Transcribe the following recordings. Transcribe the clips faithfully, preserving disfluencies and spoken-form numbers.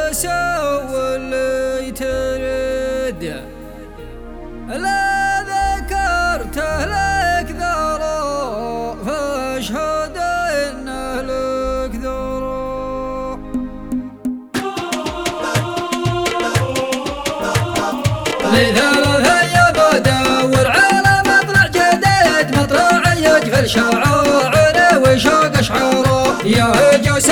سوى اللي ترد لا ذكرته لك ذرا فاشهد انه لك ذرا. لثلاثة يا بدور على مطلع جديد مطلع يجفل شعائر وشوق اشعاره يا هجوسي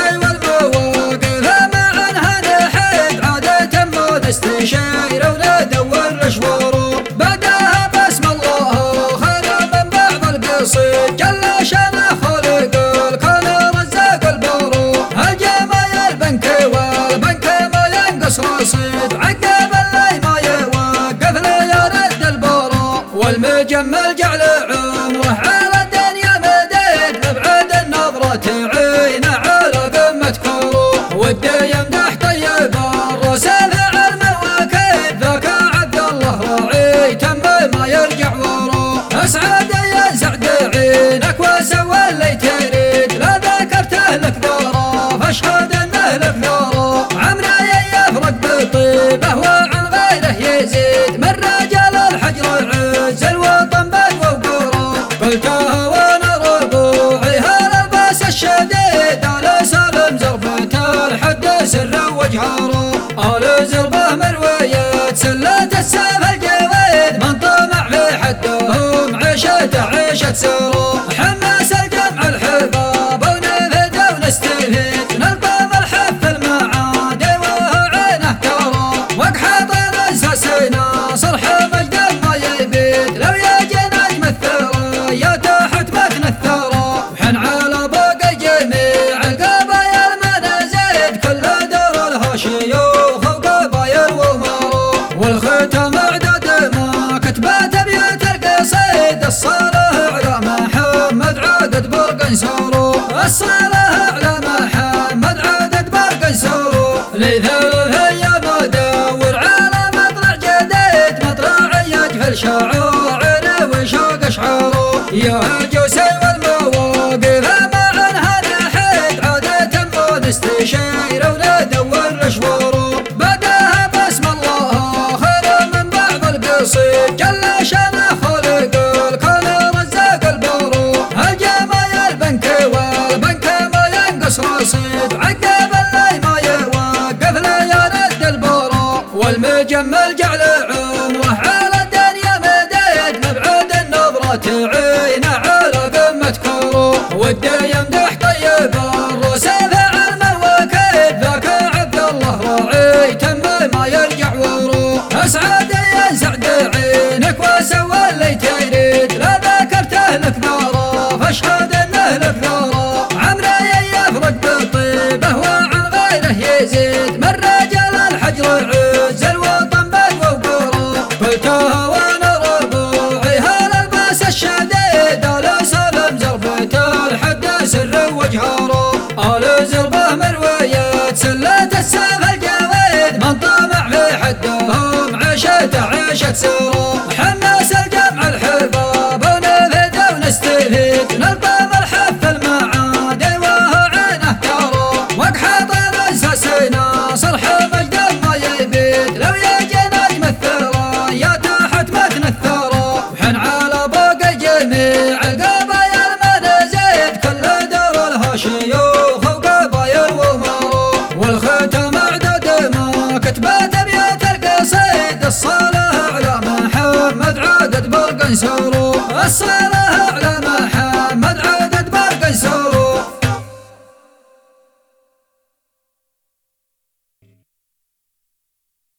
والمواقف معا نحيد عادة ما نستشير وندور الاشوار بداها بسم الله خلق من بعض القصيد جل شانه خالق الكون رزاق البارو الجمال البنك والبنك ما ينقص رصيد عقب اللي ما يوقف لي يرد البارو والمجمل جعل عمره على الدنيا مديد مبعد النظرة عينه على قمة كرو ودي يمدح طيب الرسل علم الوكيل ذاك عبد الله راعي تم ما يرجع ورو اسعد يا سعد عينك وسوى اللي تريد لا ذكرته لك ذرا فاشهد انه لك ذرا عمري يفرق بطيبه وعن غيره يزيد من رجال الحجر عز الوطن بدو وقرا قلتها وانا ربوعي هاللباس الشديد آل سالم زرفة الحد سر وجهاره آل زربه مروية سلة السيف الجويد من طمع في حدهم عيشته عيشة سرا حماس الجمع الحباب ونفد ونستفيد نلقى الحف المعادي وعينه كرا وقحط الاساسنا صلح مجد ما يبيد لو يجي نجم الثرى يا تحت مكن الثرى وحن على باقي جميع القبايل منازيد كل دور لها شيوخ وقبايل ومرو والختم اعداد ما كتبت بيت القصيد الصالح على محمد عادد برق سورو الصالح على محمد عادد برق سورو لثلاثة يا بدور على مطلع جديد مطلع يجفل شعائر وشوق اشعاره يا هجوسي والمواقف معا نحيد عادة ما نستشير وندور الاشوار بداها بسم الله خير من بعض القصيد جل شانه خالق الكون رزاق البارو الجمال البنك والبنك ما ينقص رصيد عقب اللي ما يوقف لي يرد البارو والمجمل جعل عمره على الدنيا مديد مبعد النظرة عينه على قمة كرو ودي يمدح طيب الرسل علم الوكيل ذاك عبد الله راعي تم ما يرجع ورو اسعد يا سعد عينك وسوى اللي تريد لا ذكرته لك ذرا فاشهد انه لك ذرا عمري يفرق بطيبه وعن غيره يزيد من رجال الحجر عز الوطن بدو وقرا قلتها وانا ربوعي هاللباس الشديد آل سالم زرفة الحد سر وجهاره آل زربه مروية سلة السيف الجويد من طمع في حدهم عيشته عيشة سرا حماس الجمع الحباب ونفد ونستفيد نلقى الحف المعادي وعينه كرا وقحط الاساسنا صلح مجد ما يبيد لو يجي نجم الثرى يا تحت مكن الثرى وحن على باقي جميع القبايل منازيد كل دور لها شيوخ وقبايل ومرو والختم اعداد ما كتبت بيت القصيد الصالح على محمد عادد برق سورو الصالح على